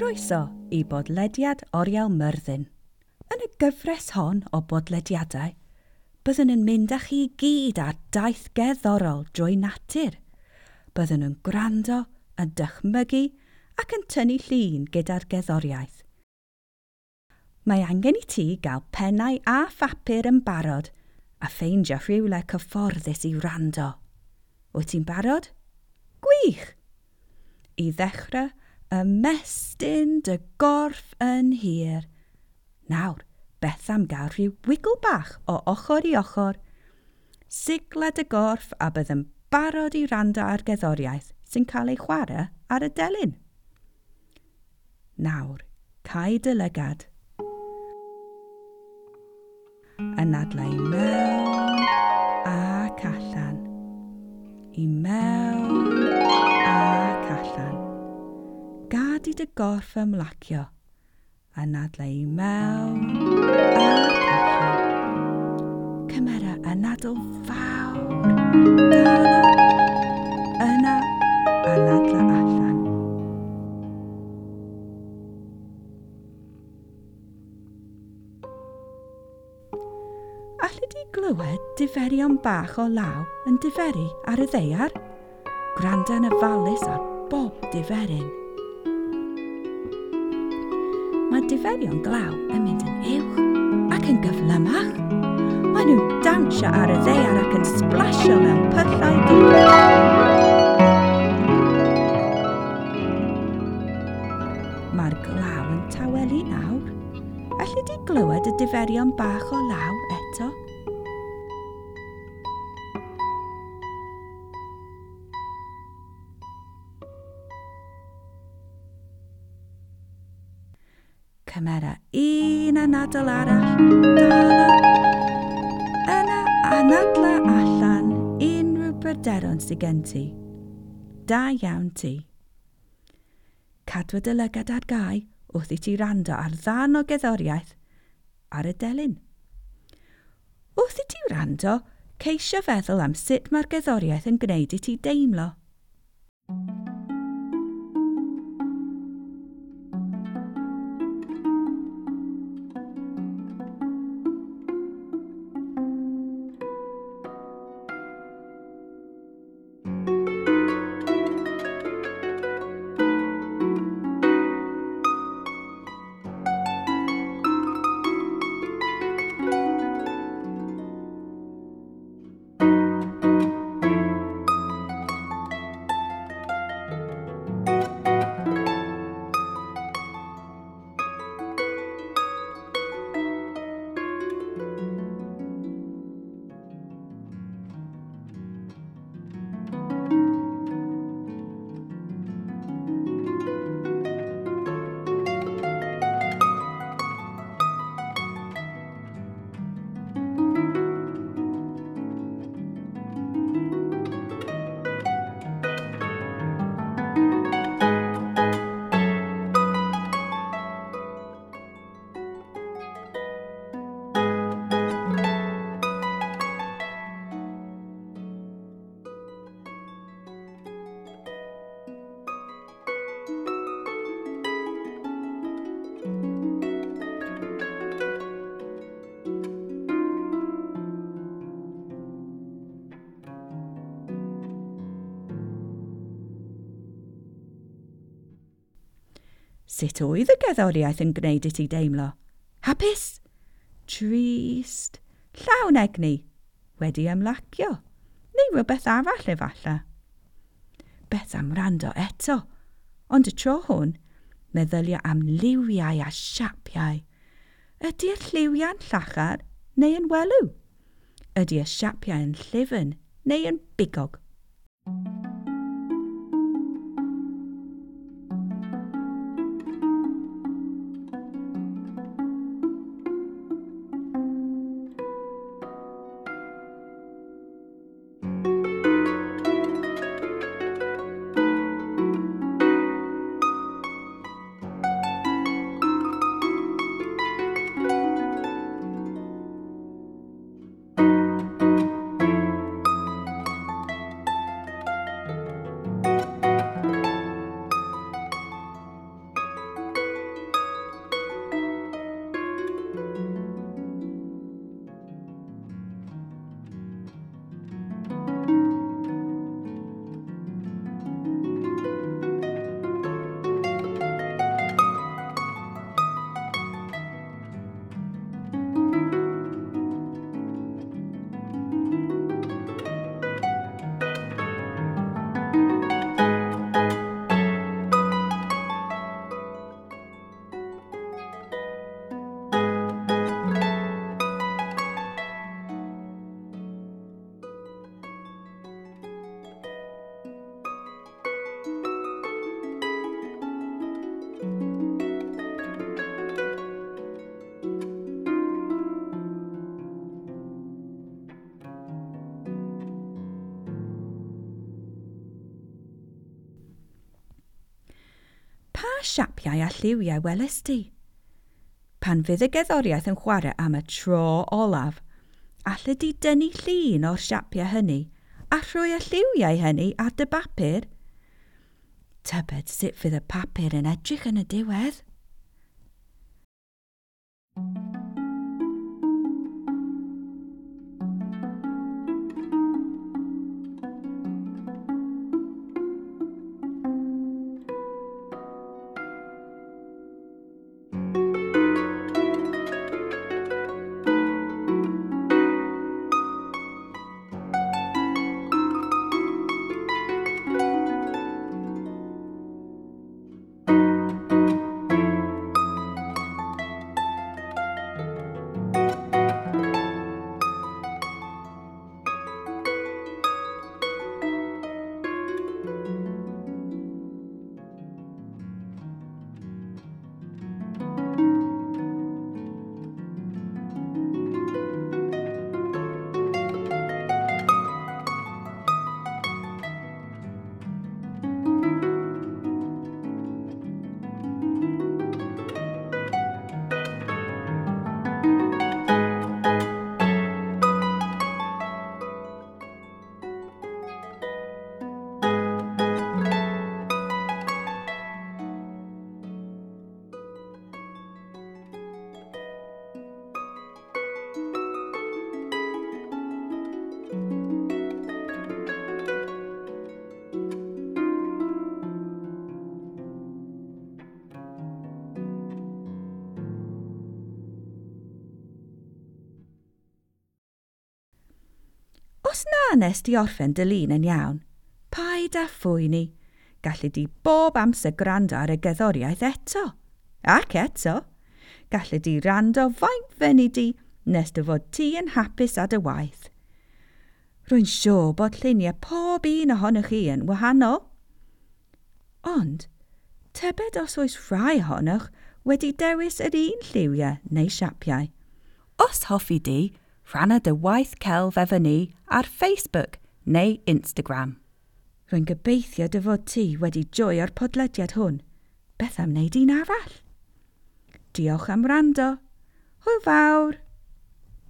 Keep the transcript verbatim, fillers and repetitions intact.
Croeso i bodlediad Oriel Myrddin. Yn y gyfres hon o bodlediadau, byddwn yn mynd â chi i gyd ar daith gerddorol drwy natur. Byddwn yn gwrando, yn dychmygu ac yn tynnu llun gyda'r gerddoriaeth. Mae angen i ti gael pennau a phapur yn barod a ffeindio rhywle cyfforddus i wrando. Wyt ti'n barod? Gwych! I ddechrau, ymestyn dy gorff yn hir. Nawr, beth am gael rhyw wigl bach o ochr i ochr. Sigla dy gorff a bydd yn barod i wrando ar gerddoriaeth sy'n cael ei chwarae ar y delyn. Nawr, cau dy lygad. Anadlu i mewn ac allan. I mewn ac allan. Gad i dy gorff ymlacio. Anadlu i mewn ac allan. Cymera anadl fawr. Dala. Yna. Anadlu allan. Alli di glywed diferion bach o law yn diferu ar y ddaear? Gwranda yn ofalus ar bob diferyn. Mae diferion glaw yn mynd yn uwch ac yn gyflymach. Maen nhw'n dawnsio ar y ddaear ac yn splasio mewn pyllau difrifol. Mae'r glaw yn tawelu nawr. Alli di glywed y diferion bach o law eto? Cymera un anadl arall, dala. Yna anadlu allan unrhyw bryderon sydd gen ti. Da iawn ti. Cadwa dy lygad ar gau wrth i ti rando ar ddarn o gerddoriaeth ar y delyn. Wrth i ti rando, ceisio feddwl am sut mae'r gerddoriaeth yn gwneud i ti deimlo. Sut oedd y gerddoriaeth yn gwneud i ti deimlo? Hapus? Trist? Llawn egni? Wedi ymlacio? Neu rhywbeth arall efallai? Beth am rando eto? Ond y tro hwn, meddylia am liwiau a siapiau. Ydy'r lliwiau'n llachar neu yn welw? Ydy y siapiau yn llyfn neu yn bigog? siapiau a lliwiau welys di? Pan fydd y gerddoriaeth yn chwarae am y tro olaf, allai di dynnu llun o'r siapiau hynny a rhoi y lliwiau hynny ar dy bapur. Tybed sut fydd y papur yn edrych yn y diwedd? Os na nes di orffen dy lun yn iawn, paid â phwyni. Gallu di bob amser gwrando ar y gerddoriaeth eto. Ac eto, gallu di rando faint fyny di nes dy fod ti yn hapus a dy waith. Rwy'n siŵr bod lluniau pob un ohonoch chi yn wahanol. Ond, tybed os oes rhai ohonoch wedi dewis yr un lliwiau neu siapiau. Os hoffi di, rhanna dy waith celf efo ni ar Facebook neu Instagram. Rwy'n gobeithio dy fod ti wedi joio'r podlediad hwn. Beth am wneud un arall? Diolch am wrando. Hwyl fawr!